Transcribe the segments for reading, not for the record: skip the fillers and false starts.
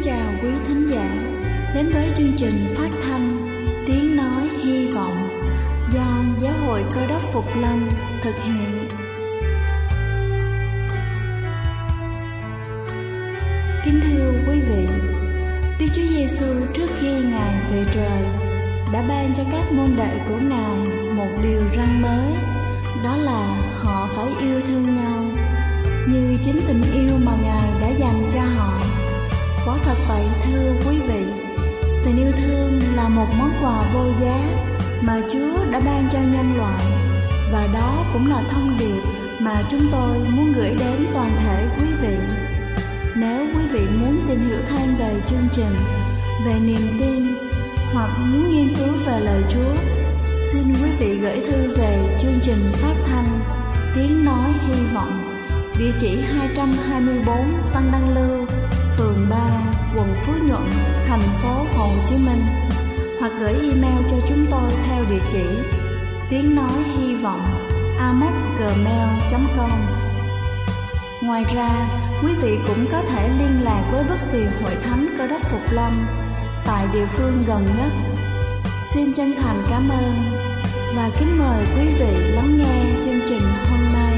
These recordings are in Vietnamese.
chào quý thính giả đến với chương trình phát thanh Tiếng Nói Hy Vọng do Giáo hội Cơ Đốc Phục Lâm thực hiện. Kính thưa quý vị, Đức Chúa Giêsu trước khi Ngài về trời đã ban cho các môn đệ của Ngài một điều răn mới, đó là họ phải yêu thương nhau như chính tình yêu mà Ngài đã dành cho họ. Quả thật vậy thưa quý vị, tình yêu thương là một món quà vô giá mà Chúa đã ban cho nhân loại, và đó cũng là thông điệp mà chúng tôi muốn gửi đến toàn thể quý vị. Nếu quý vị muốn tìm hiểu thêm về chương trình, về niềm tin hoặc muốn nghiên cứu về lời Chúa, xin quý vị gửi thư về chương trình phát thanh Tiếng Nói Hy Vọng, địa chỉ 224 Văn Đăng Lưu, phường 3, quận Phú Nhuận, thành phố Hồ Chí Minh, hoặc gửi email cho chúng tôi theo địa chỉ tiếng nói hy vọng amos@gmail.com. Ngoài ra, quý vị cũng có thể liên lạc với bất kỳ hội thánh Cơ Đốc Phục Lâm tại địa phương gần nhất. Xin chân thành cảm ơn và kính mời quý vị lắng nghe chương trình hôm nay.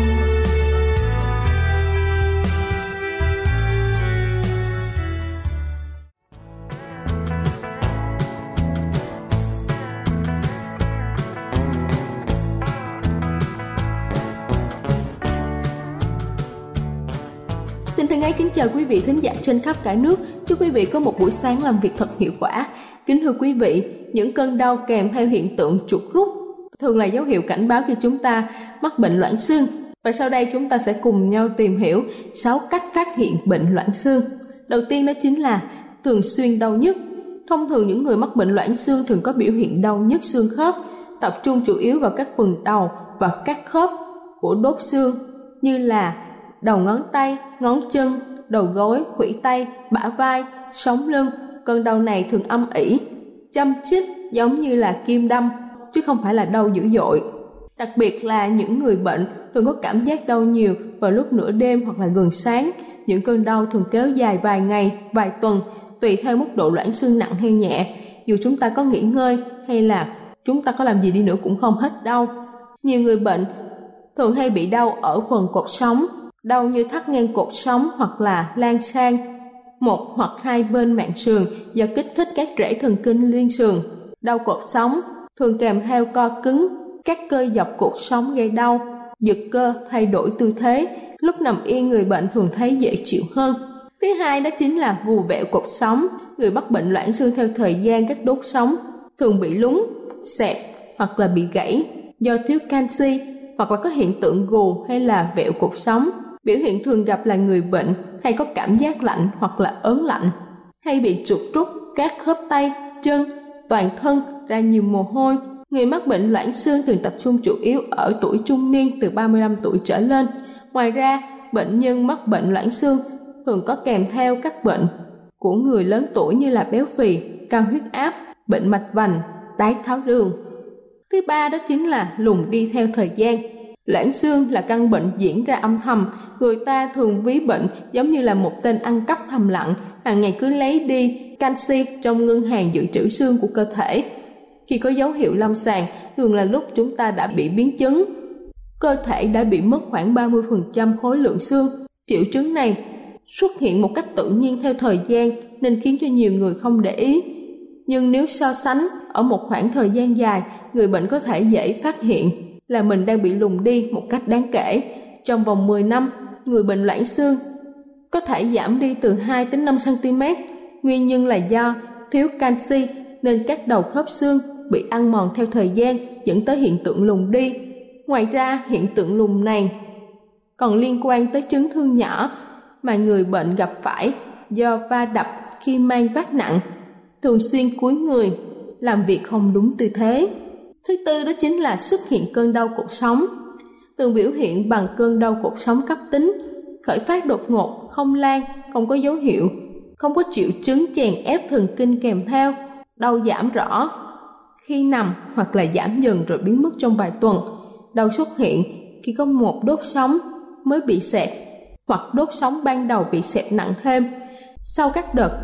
Xin thân ái kính chào quý vị thính giả trên khắp cả nước. Chúc quý vị có một buổi sáng làm việc thật hiệu quả. Kính thưa quý vị, những cơn đau kèm theo hiện tượng chuột rút thường là dấu hiệu cảnh báo khi chúng ta mắc bệnh loãng xương. Và sau đây chúng ta sẽ cùng nhau tìm hiểu 6 cách phát hiện bệnh loãng xương. Đầu tiên đó chính là thường xuyên đau nhức. Thông thường những người mắc bệnh loãng xương thường có biểu hiện đau nhức xương khớp, tập trung chủ yếu vào các phần đầu và các khớp của đốt xương như là đầu ngón tay, ngón chân, đầu gối, khuỷu tay, bả vai, sống lưng. Cơn đau này thường âm ỉ, châm chích giống như là kim đâm, chứ không phải là đau dữ dội. Đặc biệt là những người bệnh thường có cảm giác đau nhiều vào lúc nửa đêm hoặc là gần sáng. Những cơn đau thường kéo dài vài ngày, vài tuần, tùy theo mức độ loãng xương nặng hay nhẹ. Dù chúng ta có nghỉ ngơi hay là chúng ta có làm gì đi nữa cũng không hết đau. Nhiều người bệnh thường hay bị đau ở phần cột sống, đau như thắt ngang cột sống hoặc là lan sang một hoặc hai bên mạn sườn do kích thích các rễ thần kinh liên sườn. Đau cột sống thường kèm theo co cứng các cơ dọc cột sống gây đau, giật cơ, thay đổi tư thế. Lúc nằm yên người bệnh thường thấy dễ chịu hơn. Thứ hai đó chính là vù vẹo cột sống. Người mắc bệnh loãng xương theo thời gian các đốt sống thường bị lún, xẹp hoặc là bị gãy do thiếu canxi, hoặc là có hiện tượng gù hay là vẹo cột sống. Biểu hiện thường gặp là người bệnh hay có cảm giác lạnh hoặc là ớn lạnh, hay bị chuột rút các khớp tay, chân, toàn thân, ra nhiều mồ hôi. Người mắc bệnh loãng xương thường tập trung chủ yếu ở tuổi trung niên từ 35 tuổi trở lên. Ngoài ra, bệnh nhân mắc bệnh loãng xương thường có kèm theo các bệnh của người lớn tuổi như là béo phì, cao huyết áp, bệnh mạch vành, đái tháo đường. Thứ ba đó chính là lùn đi theo thời gian. Loãng xương là căn bệnh diễn ra âm thầm. Người ta thường ví bệnh giống như là một tên ăn cắp thầm lặng, hàng ngày cứ lấy đi canxi trong ngân hàng dự trữ xương của cơ thể. Khi có dấu hiệu lâm sàng, thường là lúc chúng ta đã bị biến chứng, cơ thể đã bị mất khoảng 30% khối lượng xương. Triệu chứng này xuất hiện một cách tự nhiên theo thời gian nên khiến cho nhiều người không để ý. Nhưng nếu so sánh ở một khoảng thời gian dài, người bệnh có thể dễ phát hiện là mình đang bị lùn đi một cách đáng kể. Trong vòng 10 năm, người bệnh loãng xương có thể giảm đi từ 2 đến 5 cm. Nguyên nhân là do thiếu canxi nên các đầu khớp xương bị ăn mòn theo thời gian, dẫn tới hiện tượng lùn đi. Ngoài ra, hiện tượng lùn này còn liên quan tới chấn thương nhỏ mà người bệnh gặp phải do va đập khi mang vác nặng, thường xuyên cúi người, làm việc không đúng tư thế. Thứ tư đó chính là xuất hiện cơn đau cột sống. Thường biểu hiện bằng cơn đau cột sống cấp tính, khởi phát đột ngột, không lan, không có dấu hiệu, không có triệu chứng chèn ép thần kinh kèm theo, đau giảm rõ khi nằm hoặc là giảm dần rồi biến mất trong vài tuần. Đau xuất hiện khi có một đốt sống mới bị xẹp hoặc đốt sống ban đầu bị xẹp nặng thêm. Sau các đợt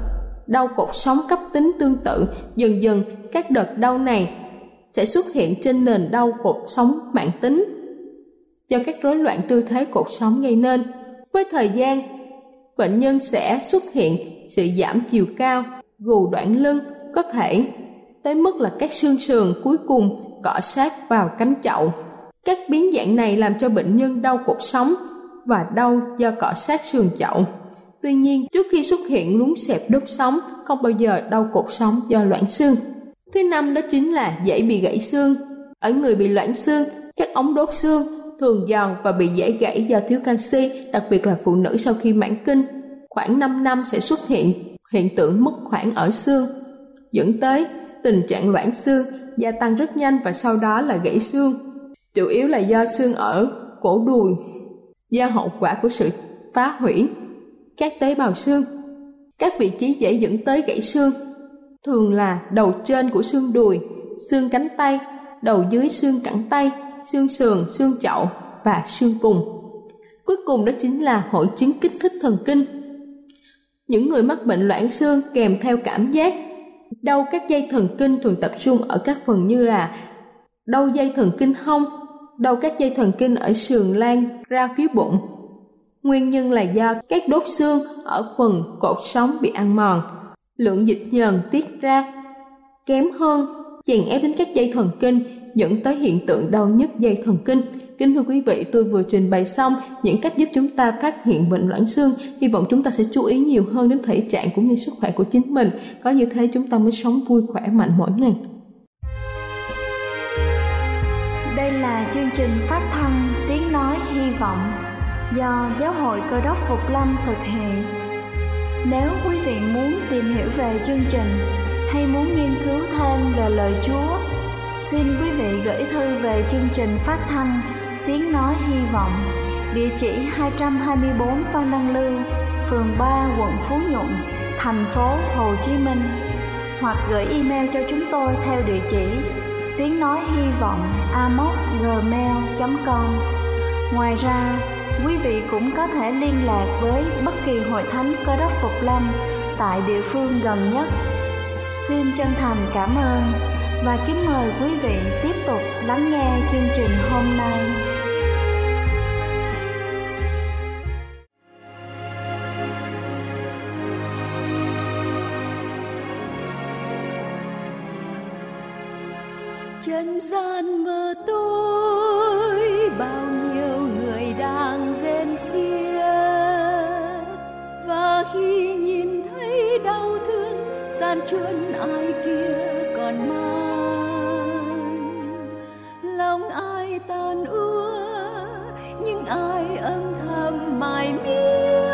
đau cột sống cấp tính tương tự. Dần dần, các đợt đau này sẽ xuất hiện trên nền đau cột sống mãn tính do các rối loạn tư thế cột sống gây nên. Với thời gian, bệnh nhân sẽ xuất hiện sự giảm chiều cao, gù đoạn lưng, có thể tới mức là các xương sườn cuối cùng cọ sát vào cánh chậu. Các biến dạng này làm cho bệnh nhân đau cột sống và đau do cọ sát sườn chậu. Tuy nhiên, trước khi xuất hiện lún xẹp đốt sống, không bao giờ đau cột sống do loãng xương. Thứ năm đó chính là dễ bị gãy xương. Ở người bị loãng xương, các ống đốt xương thường giòn và bị dễ gãy do thiếu canxi, đặc biệt là phụ nữ sau khi mãn kinh. Khoảng 5 năm sẽ xuất hiện hiện tượng mất khoảng ở xương, dẫn tới tình trạng loãng xương gia tăng rất nhanh và sau đó là gãy xương. Chủ yếu là do xương ở cổ đùi, do hậu quả của sự phá hủy các tế bào xương. Các vị trí dễ dẫn tới gãy xương thường là đầu trên của xương đùi, xương cánh tay, đầu dưới xương cẳng tay, xương sườn, xương chậu và xương cùng. Cuối cùng đó chính là hội chứng kích thích thần kinh. Những người mắc bệnh loãng xương kèm theo cảm giác đau các dây thần kinh thường tập trung ở các phần như là đau dây thần kinh hông, đau các dây thần kinh ở sườn lan ra phía bụng. Nguyên nhân là do các đốt xương ở phần cột sống bị ăn mòn, lượng dịch nhờn tiết ra kém hơn, chèn ép đến các dây thần kinh, dẫn tới hiện tượng đau nhức dây thần kinh. Kính thưa quý vị, tôi vừa trình bày xong những cách giúp chúng ta phát hiện bệnh loãng xương. Hy vọng chúng ta sẽ chú ý nhiều hơn đến thể trạng cũng như sức khỏe của chính mình. Có như thế chúng ta mới sống vui khỏe mạnh mỗi ngày. Đây là chương trình phát thanh Tiếng Nói Hy Vọng do Giáo hội Cơ đốc Phục Lâm thực hiện. Nếu quý vị muốn tìm hiểu về chương trình hay muốn nghiên cứu thêm về lời Chúa, xin quý vị gửi thư về chương trình phát thanh Tiếng Nói Hy Vọng, địa chỉ 224 Phan Đăng Lưu, phường 3, quận Phú Nhuận, thành phố Hồ Chí Minh, hoặc gửi email cho chúng tôi theo địa chỉ tiếng nói hy vọng amos@gmail.com. Ngoài ra, quý vị cũng có thể liên lạc với bất kỳ hội thánh Cơ đốc Phục Lâm tại địa phương gần nhất. Xin chân thành cảm ơn và kính mời quý vị tiếp tục lắng nghe chương trình hôm nay. Trần gian mờ tối, bao nhiêu người đang rên xiết, và khi nhìn thấy đau thương gian truân ai kia còn mang, lòng ai tàn úa nhưng ai âm thầm mải miết,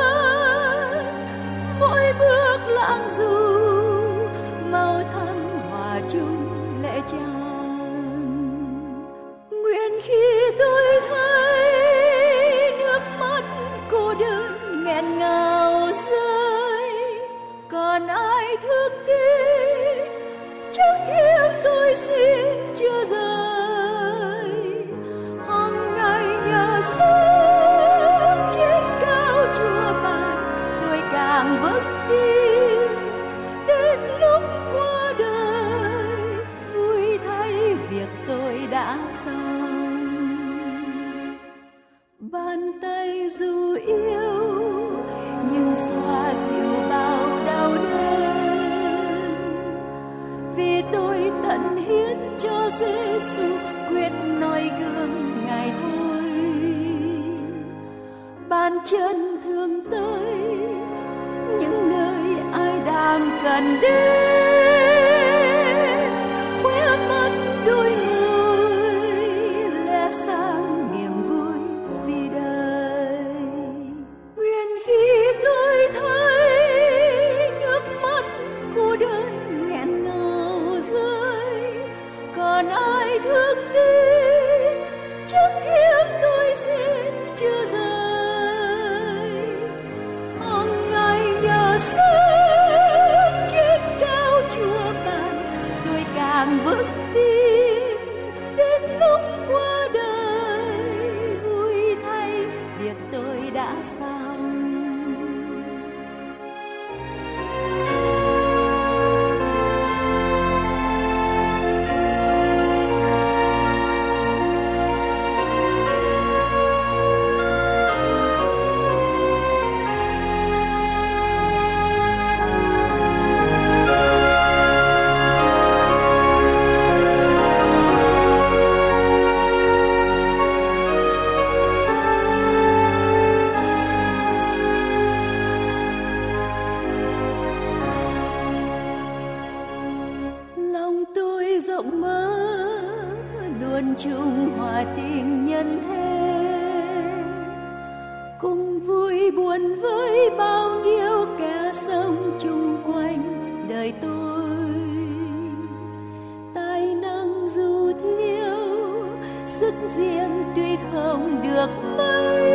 mỗi bước lãng du màu thắm hòa chung lệ tràn. Nguyện khi tôi thấy nước mắt cô đơn nghẹn ngào rơi, còn ai thương tiếc trước thiên tôi xin chưa rời. Hằng ngày nhờ sống trên cao Chúa ban, tôi càng vững tin đến lúc qua đời vui thay việc tôi đã xong. Bàn tay dù yếu nhưng xoa dịu bao đau đớn, vì tôi tận hiến cho Giêsu quyết noi gương Ngài thôi. Bàn chân thương tới những nơi ai đang cần đến, khóe mắt đôi môi lẽ sáng niềm vui vì đời. Nguyện khi tôi thấy nước mắt cô đơn nghẹn ngào rơi, còn ai thương tiếc trước thiên tôi xin chưa rời. Hằng ngày nhờ sống trên cao với bao nhiêu kẻ sống chung quanh đời tôi. Tài năng dù thiếu, sức riêng tuy không được mấy,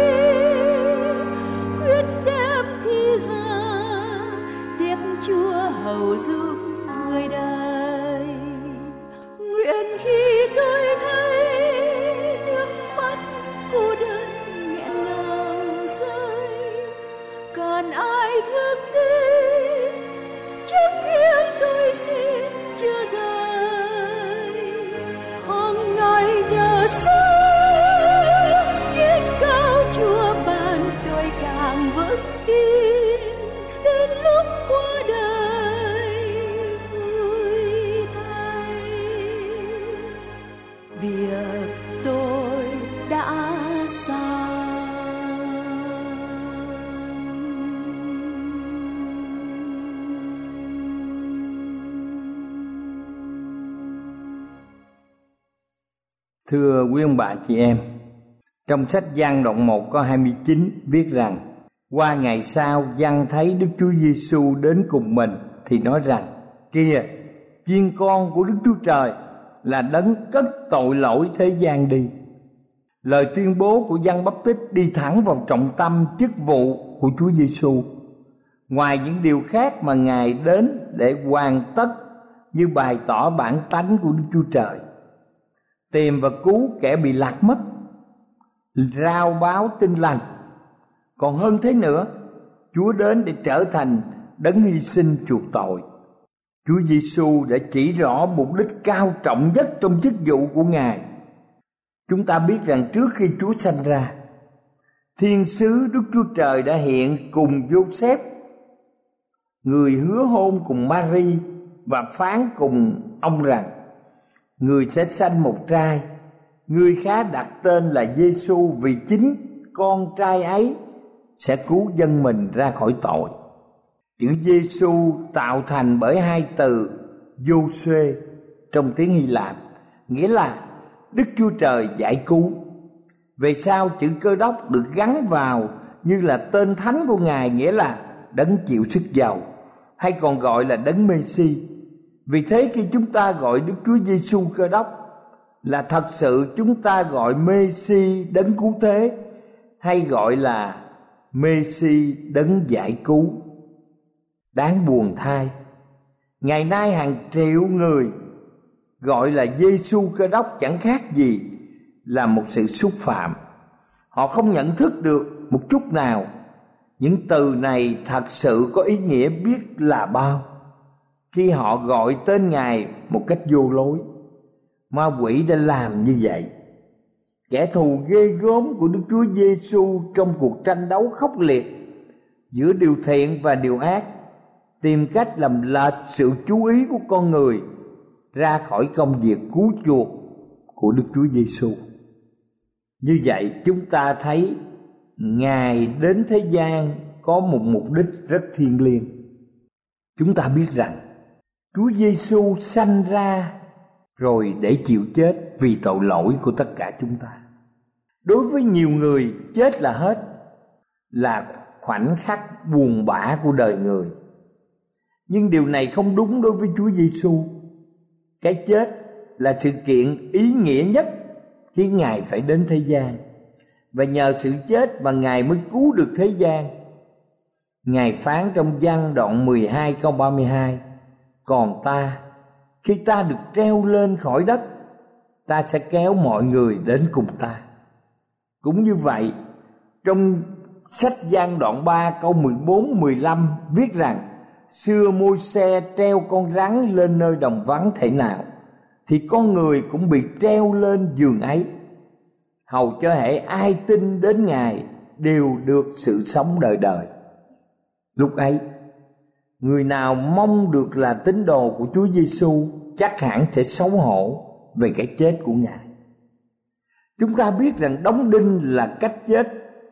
quyết đem thi ra tiếp Chúa hầu giúp người đời. Nguyện khi tôi thấy nước mắt cô đơn nghẹn ngào rơi, còn ai thương tiếc trước thiên tôi xin chưa rời. Hôm ngày nhờ sáng trên cao Chúa ban tôi càng vững tin, đến lúc qua đời vui thay. Việc tôi đã sai. Thưa quý ông bà chị em, trong sách Giăng đoạn 1 câu 29 viết rằng: qua ngày sau Giăng thấy Đức Chúa Giêsu đến cùng mình thì nói rằng: kìa, chiên con của Đức Chúa Trời, là đấng cất tội lỗi thế gian đi. Lời tuyên bố của Giăng Báp Tích đi thẳng vào trọng tâm chức vụ của Chúa Giêsu. Ngoài những điều khác mà Ngài đến để hoàn tất như bày tỏ bản tánh của Đức Chúa Trời, tìm và cứu kẻ bị lạc mất, rao báo tin lành. Còn hơn thế nữa, Chúa đến để trở thành đấng hy sinh chuộc tội. Chúa Giêsu đã chỉ rõ mục đích cao trọng nhất trong chức vụ của Ngài. Chúng ta biết rằng trước khi Chúa sanh ra, thiên sứ Đức Chúa Trời đã hiện cùng Giô-xép, người hứa hôn cùng Ma-ri, và phán cùng ông rằng: người sẽ sanh một trai, người khá đặt tên là Giêsu, vì chính con trai ấy sẽ cứu dân mình ra khỏi tội. Chữ Giêsu tạo thành bởi hai từ Giô-suê trong tiếng Hy Lạp, nghĩa là Đức Chúa Trời giải cứu. Về sau chữ Cơ Đốc được gắn vào như là tên thánh của Ngài, nghĩa là đấng chịu sức giàu, hay còn gọi là đấng Mê-si. Vì thế khi chúng ta gọi Đức Chúa Giêsu Cơ Đốc, là thật sự chúng ta gọi Mê-si đấng cứu thế, hay gọi là Mê-si đấng giải cứu. Đáng buồn thay, ngày nay hàng triệu người gọi là Giêsu Cơ Đốc chẳng khác gì là một sự xúc phạm. Họ không nhận thức được một chút nào những từ này thật sự có ý nghĩa biết là bao khi họ gọi tên Ngài một cách vô lối. Ma quỷ đã làm như vậy. Kẻ thù ghê gớm của Đức Chúa Giêsu trong cuộc tranh đấu khốc liệt giữa điều thiện và điều ác, tìm cách làm lệch sự chú ý của con người ra khỏi công việc cứu chuộc của Đức Chúa Giêsu. Như vậy chúng ta thấy Ngài đến thế gian có một mục đích rất thiêng liêng. Chúng ta biết rằng Chúa Giêsu sanh ra rồi để chịu chết vì tội lỗi của tất cả chúng ta. Đối với nhiều người, chết là hết, là khoảnh khắc buồn bã của đời người. Nhưng điều này không đúng đối với Chúa Giêsu. Cái chết là sự kiện ý nghĩa nhất khiến Ngài phải đến thế gian, và nhờ sự chết mà Ngài mới cứu được thế gian. Ngài phán trong Giăng đoạn 12 câu 32: còn ta, khi ta được treo lên khỏi đất, ta sẽ kéo mọi người đến cùng ta. Cũng như vậy, trong sách Giăng đoạn 3 câu 14-15 viết rằng: xưa Môi-se treo con rắn lên nơi đồng vắng thể nào, thì con người cũng bị treo lên giường ấy, hầu cho hễ ai tin đến Ngài đều được sự sống đời đời. Lúc ấy, người nào mong được là tín đồ của Chúa Giêsu chắc hẳn sẽ xấu hổ về cái chết của Ngài. Chúng ta biết rằng đóng đinh là cách chết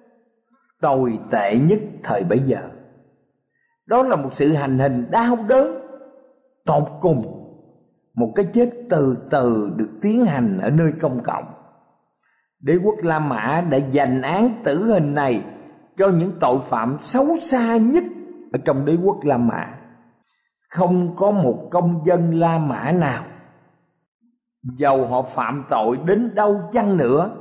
tồi tệ nhất thời bấy giờ. Đó là một sự hành hình đau đớn tột cùng, một cái chết từ từ được tiến hành ở nơi công cộng. Đế quốc La Mã đã dành án tử hình này cho những tội phạm xấu xa nhất ở trong đế quốc La Mã. Không có một công dân La Mã nào, dầu họ phạm tội đến đâu chăng nữa,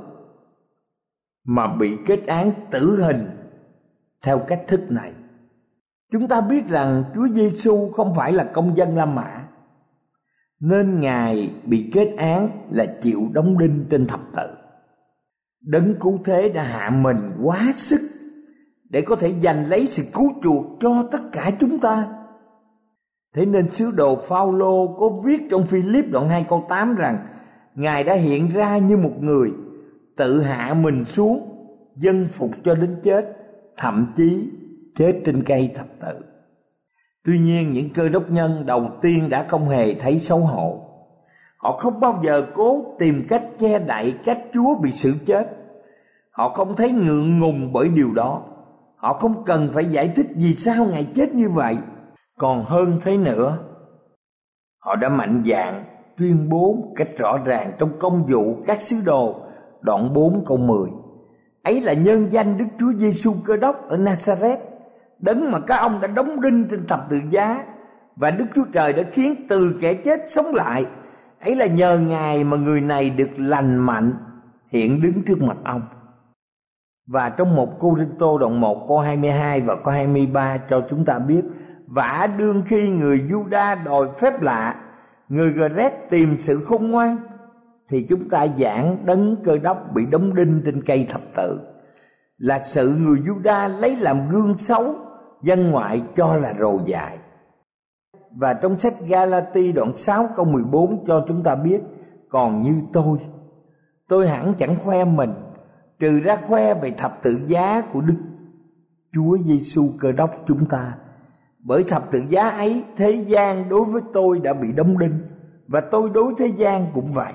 mà bị kết án tử hình theo cách thức này. Chúng ta biết rằng Chúa Giêsu không phải là công dân La Mã, nên Ngài bị kết án là chịu đóng đinh trên thập tự. Đấng cứu thế đã hạ mình quá sức để có thể giành lấy sự cứu chuộc cho tất cả chúng ta. Thế nên sứ đồ Phao-lô có viết trong Phi-líp đoạn 2 câu 8 rằng Ngài đã hiện ra như một người, tự hạ mình xuống, dân phục cho đến chết, thậm chí chết trên cây thập tự. Tuy nhiên những Cơ Đốc nhân đầu tiên đã không hề thấy xấu hổ. Họ không bao giờ cố tìm cách che đậy cách Chúa bị xử chết. Họ không thấy ngượng ngùng bởi điều đó. Họ không cần phải giải thích vì sao Ngài chết như vậy. Còn hơn thế nữa, họ đã mạnh dạn tuyên bố một cách rõ ràng trong Công vụ các sứ đồ đoạn 4 câu 10. Ấy là nhân danh Đức Chúa Giêsu Cơ Đốc ở Nazareth, đấng mà các ông đã đóng đinh trên thập tự giá, và Đức Chúa Trời đã khiến từ kẻ chết sống lại. Ấy là nhờ Ngài mà người này được lành mạnh hiện đứng trước mặt ông. Và trong 1 Cô-rinh-tô đoạn 1 câu 22 và câu 23 cho chúng ta biết: vả đương khi người Giu-đa đòi phép lạ, người Gơ-rét tìm sự khôn ngoan, thì chúng ta giảng đấng Cơ Đốc bị đóng đinh trên cây thập tự là sự người Giu-đa lấy làm gương xấu, dân ngoại cho là rồ dại. Và trong sách Ga-la-ti đoạn 6 câu 14 cho chúng ta biết: còn như tôi hẳn chẳng khoe mình, trừ ra khoe về thập tự giá của Đức Chúa Giêsu Cơ Đốc chúng ta. Bởi thập tự giá ấy, thế gian đối với tôi đã bị đóng đinh, và tôi đối thế gian cũng vậy.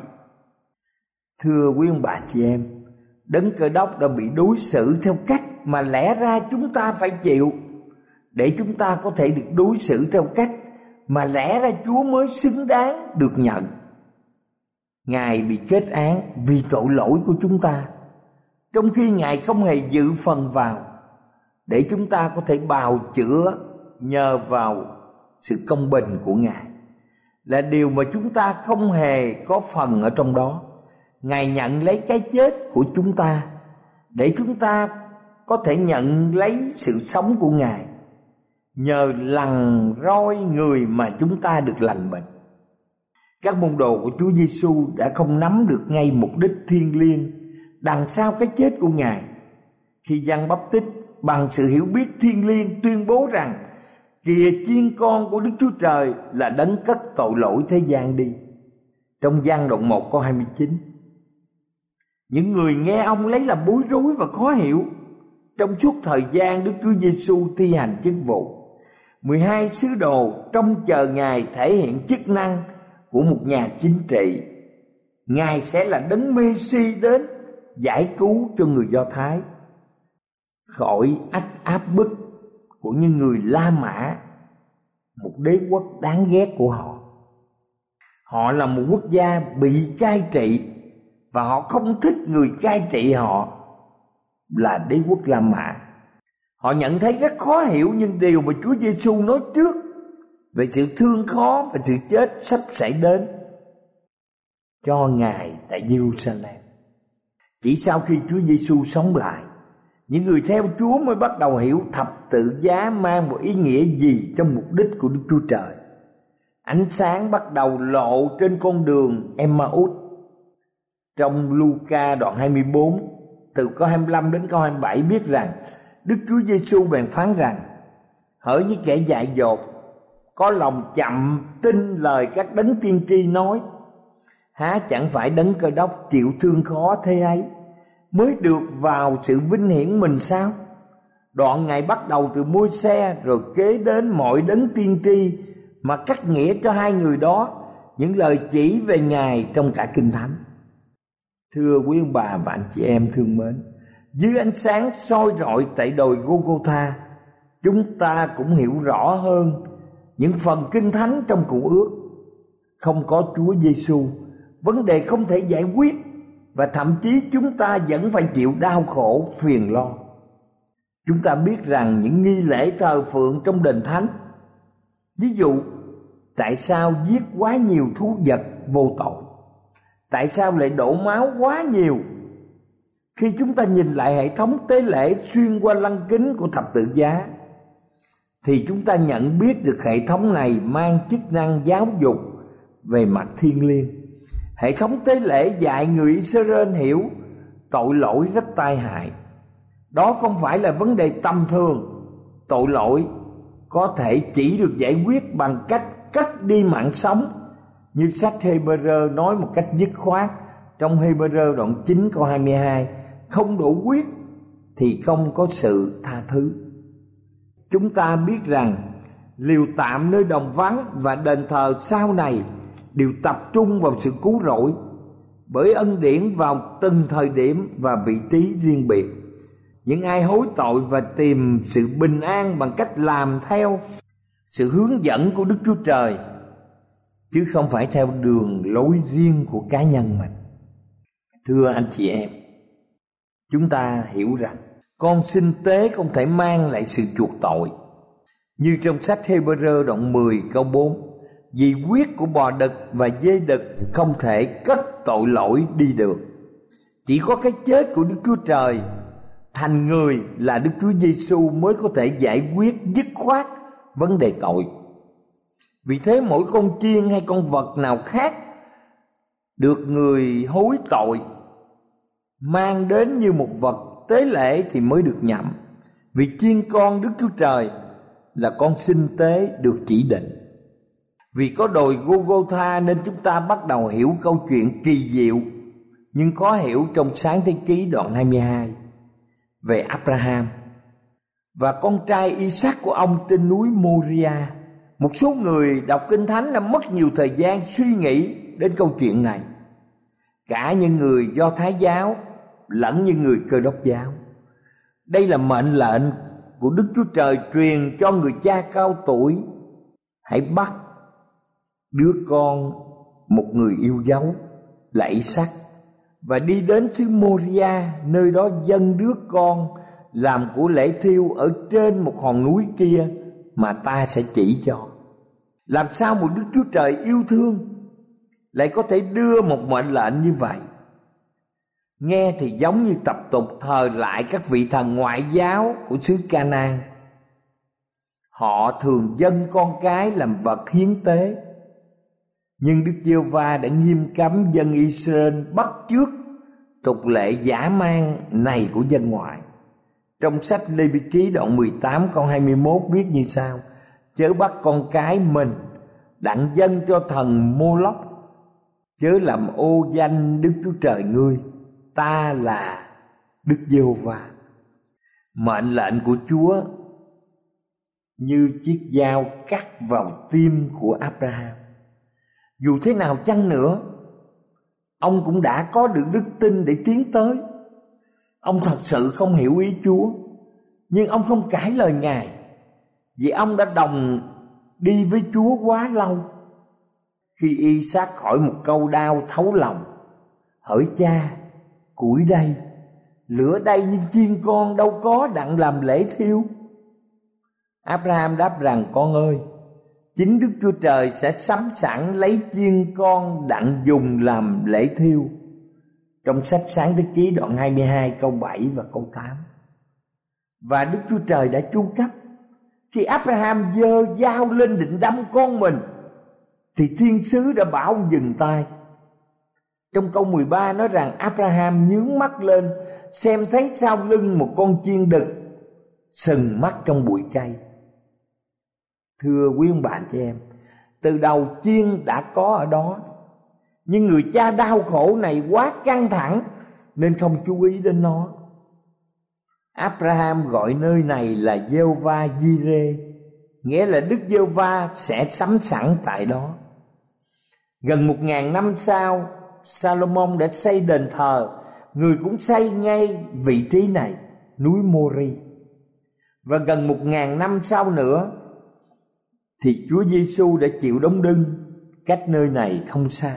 Thưa quý ông bà chị em, đấng Cơ Đốc đã bị đối xử theo cách mà lẽ ra chúng ta phải chịu, để chúng ta có thể được đối xử theo cách mà lẽ ra Chúa mới xứng đáng được nhận. Ngài bị kết án vì tội lỗi của chúng ta, trong khi Ngài không hề dự phần vào, để chúng ta có thể bào chữa nhờ vào sự công bình của Ngài, là điều mà chúng ta không hề có phần ở trong đó. Ngài nhận lấy cái chết của chúng ta để chúng ta có thể nhận lấy sự sống của Ngài. Nhờ lằn roi người mà chúng ta được lành bệnh. Các môn đồ của Chúa Giêsu đã không nắm được ngay mục đích thiêng liêng đằng sau cái chết của Ngài, khi Giăng Báp Tích bằng sự hiểu biết thiêng liêng tuyên bố rằng: kìa chiên con của Đức Chúa Trời là đấng cất tội lỗi thế gian đi. Trong Giăng đoạn 1 câu 29. Những người nghe ông lấy làm bối rối và khó hiểu. Trong suốt thời gian Đức Chúa Giêsu thi hành chức vụ, 12 sứ đồ trông chờ Ngài thể hiện chức năng của một nhà chính trị. Ngài sẽ là đấng Mê-si đến giải cứu cho người Do Thái khỏi áp bức của những người La Mã, một đế quốc đáng ghét của họ. Họ là một quốc gia bị cai trị, và họ không thích người cai trị họ là đế quốc La Mã. Họ nhận thấy rất khó hiểu những điều mà Chúa Giêsu nói trước về sự thương khó và sự chết sắp xảy đến cho Ngài tại Jerusalem. Chỉ sau khi Chúa Giêsu sống lại, những người theo Chúa mới bắt đầu hiểu thập tự giá mang một ý nghĩa gì trong mục đích của Đức Chúa Trời. Ánh sáng bắt đầu lộ trên con đường Emmaus. Trong Luca đoạn 24 từ câu 25 đến câu 27 viết rằng: Đức Chúa Giêsu bèn phán rằng: hỡi những kẻ dại dột, có lòng chậm tin lời các đấng tiên tri nói, há chẳng phải đấng Cơ Đốc chịu thương khó thế ấy mới được vào sự vinh hiển mình sao? Đoạn Ngài bắt đầu từ Môi-se rồi kế đến mọi đấng tiên tri, mà cắt nghĩa cho hai người đó những lời chỉ về Ngài trong cả Kinh Thánh. Thưa quý ông bà và anh chị em thương mến, dưới ánh sáng soi rọi tại đồi Gô-gô-tha, chúng ta cũng hiểu rõ hơn những phần Kinh Thánh trong Cựu Ước. Không có Chúa Giêsu, vấn đề không thể giải quyết, và thậm chí chúng ta vẫn phải chịu đau khổ phiền lo. Chúng ta biết rằng những nghi lễ thờ phượng trong đền thánh, ví dụ tại sao giết quá nhiều thú vật vô tội, tại sao lại đổ máu quá nhiều. Khi chúng ta nhìn lại hệ thống tế lễ xuyên qua lăng kính của thập tự giá, thì chúng ta nhận biết được hệ thống này mang chức năng giáo dục về mặt thiêng liêng. Hệ thống tế lễ dạy người Israel hiểu tội lỗi rất tai hại. Đó không phải là vấn đề tầm thường. Tội lỗi có thể chỉ được giải quyết bằng cách cắt đi mạng sống, như sách Hê-bơ-rơ nói một cách dứt khoát trong Hê-bơ-rơ đoạn 9 câu 22: không đổ huyết thì không có sự tha thứ. Chúng ta biết rằng liều tạm nơi đồng vắng và đền thờ sau này đều tập trung vào sự cứu rỗi bởi ân điển vào từng thời điểm và vị trí riêng biệt. Những ai hối tội và tìm sự bình an bằng cách làm theo sự hướng dẫn của Đức Chúa Trời, chứ không phải theo đường lối riêng của cá nhân mình. Thưa anh chị em, chúng ta hiểu rằng con sinh tế không thể mang lại sự chuộc tội. Như trong sách Hê-bơ-rơ đoạn 10 câu 4: vì huyết của bò đực và dê đực không thể cất tội lỗi đi được. Chỉ có cái chết của Đức Chúa Trời thành người là Đức Chúa Giêsu mới có thể giải quyết dứt khoát vấn đề tội. Vì thế mỗi con chiên hay con vật nào khác được người hối tội mang đến như một vật tế lễ thì mới được nhậm. Vì chiên con Đức Chúa Trời là con sinh tế được chỉ định. Vì có đồi Gô-gô-tha nên chúng ta bắt đầu hiểu câu chuyện kỳ diệu nhưng khó hiểu trong Sáng Thế Ký đoạn 22 về Abraham và con trai Isaac của ông trên núi Moria. Một số người đọc Kinh Thánh đã mất nhiều thời gian suy nghĩ đến câu chuyện này, cả những người Do Thái giáo lẫn những người Cơ Đốc giáo. Đây là mệnh lệnh của Đức Chúa Trời truyền cho người cha cao tuổi: hãy bắt đứa con một người yêu dấu là Isaac và đi đến xứ Moria, nơi đó dâng đứa con làm của lễ thiêu ở trên một hòn núi kia mà ta sẽ chỉ cho. Làm sao một Đức Chúa Trời yêu thương lại có thể đưa một mệnh lệnh như vậy? Nghe thì giống như tập tục thờ lại các vị thần ngoại giáo của xứ Ca-nan. Họ thường dâng con cái làm vật hiến tế, nhưng Đức Giê-hô-va đã nghiêm cấm dân Israel bắt chước tục lệ dã man này của dân ngoại. Trong sách Lê-vi-ký đoạn 18 câu 21 viết như sau: chớ bắt con cái mình đặng dâng cho thần Mô-lốc, chớ làm ô danh Đức Chúa Trời ngươi, ta là Đức Giê-hô-va. Mệnh lệnh của Chúa như chiếc dao cắt vào tim của Abraham. Dù thế nào chăng nữa, ông cũng đã có được đức tin để tiến tới. Ông thật sự không hiểu ý Chúa, nhưng ông không cãi lời Ngài, vì ông đã đồng đi với Chúa quá lâu. Khi Isaac hỏi một câu đau thấu lòng: hỡi cha, củi đây, lửa đây, nhưng chiên con đâu có đặng làm lễ thiêu. Abraham đáp rằng: con ơi, chính Đức Chúa Trời sẽ sắm sẵn lấy chiên con đặng dùng làm lễ thiêu. Trong sách Sáng Thế Ký đoạn 22 câu 7 và câu 8. Và Đức Chúa Trời đã chu cấp. Khi Abraham giơ dao lên định đâm con mình, thì thiên sứ đã bảo ông dừng tay. Trong câu 13 nói rằng Abraham nhướng mắt lên, xem thấy sau lưng một con chiên đực sừng mắt trong bụi cây. Thưa quý ông bà chị em, từ đầu chiên đã có ở đó, nhưng người cha đau khổ này quá căng thẳng nên không chú ý đến nó. Abraham gọi nơi này là Giê-hô-va Gi-rê, nghĩa là Đức Giê-hô-va sẽ sắm sẵn tại đó. Gần 1000 năm sau, Salomon đã xây đền thờ, người cũng xây ngay vị trí này, núi Mô-ri. Và gần 1000 năm sau nữa thì Chúa Giêsu đã chịu đóng đinh cách nơi này không xa.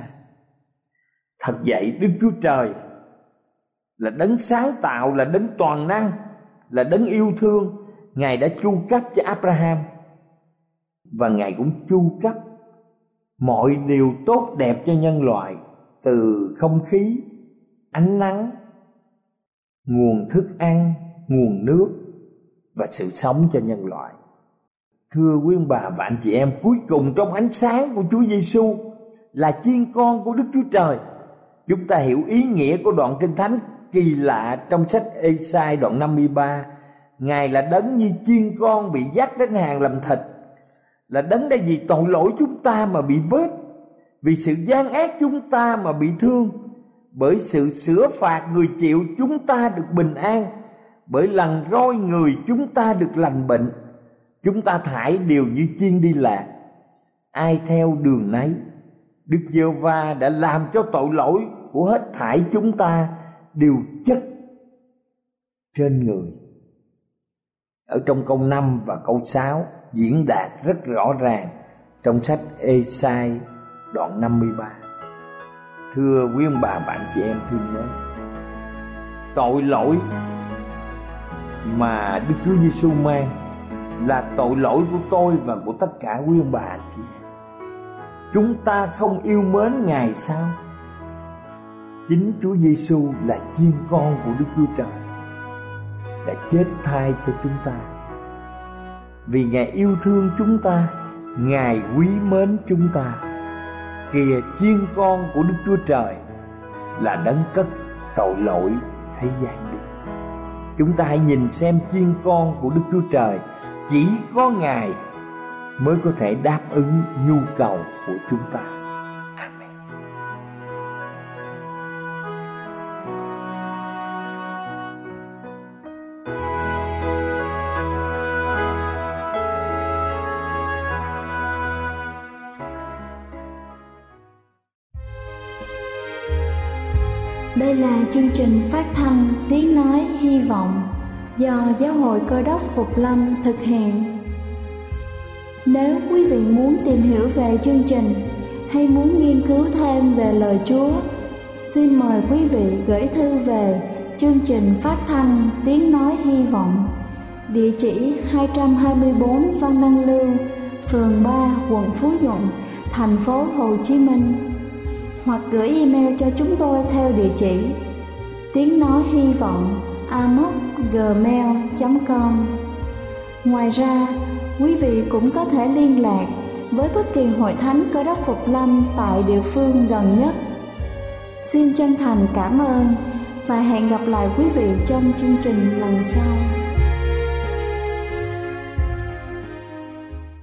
Thật vậy, Đức Chúa Trời là đấng sáng tạo, là đấng toàn năng, là đấng yêu thương. Ngài đã chu cấp cho Abraham, và Ngài cũng chu cấp mọi điều tốt đẹp cho nhân loại, từ không khí, ánh nắng, nguồn thức ăn, nguồn nước và sự sống cho nhân loại. Thưa quý ông bà và anh chị em, cuối cùng trong ánh sáng của Chúa Giêsu là chiên con của Đức Chúa Trời. Chúng ta hiểu ý nghĩa của đoạn Kinh Thánh kỳ lạ trong sách Ê-sai đoạn 53. Ngài là đấng như chiên con bị dắt đến hàng làm thịt, là đấng đã vì tội lỗi chúng ta mà bị vết, vì sự gian ác chúng ta mà bị thương. Bởi sự sửa phạt người chịu chúng ta được bình an, bởi lần roi người chúng ta được lành bệnh. Chúng ta thải đều như chiên đi lạc, ai theo đường nấy. Đức Giê-hô-va đã làm cho tội lỗi của hết thảy chúng ta đều chất trên người. Ở trong câu 5 và câu 6 diễn đạt rất rõ ràng trong sách Ê-sai đoạn 53. Thưa quý ông bà và anh chị em thương mến, tội lỗi mà Đức Chúa Giêsu mang là tội lỗi của tôi và của tất cả quý ông bà anh chị em. Chúng ta không yêu mến Ngài sao? Chính Chúa Giêsu là chiên con của Đức Chúa Trời, đã chết thay cho chúng ta. Vì Ngài yêu thương chúng ta, Ngài quý mến chúng ta. Kìa chiên con của Đức Chúa Trời là đấng cất tội lỗi thế gian đi. Chúng ta hãy nhìn xem chiên con của Đức Chúa Trời, chỉ có Ngài mới có thể đáp ứng nhu cầu của chúng ta. Amen. Đây là chương trình phát thanh Tiếng Nói Hy Vọng do Giáo hội Cơ đốc Phục Lâm thực hiện. Nếu quý vị muốn tìm hiểu về chương trình hay muốn nghiên cứu thêm về lời Chúa, xin mời quý vị gửi thư về chương trình phát thanh Tiếng Nói Hy Vọng, địa chỉ 224 Văn Đăng Lưu, phường 3, quận Phú Nhuận, thành phố Hồ Chí Minh, hoặc gửi email cho chúng tôi theo địa chỉ tiếng nói hy vọng amos@gmail.com. Ngoài ra, quý vị cũng có thể liên lạc với bất kỳ hội thánh Cơ đốc Phục Lâm tại địa phương gần nhất. Xin chân thành cảm ơn và hẹn gặp lại quý vị trong chương trình lần sau.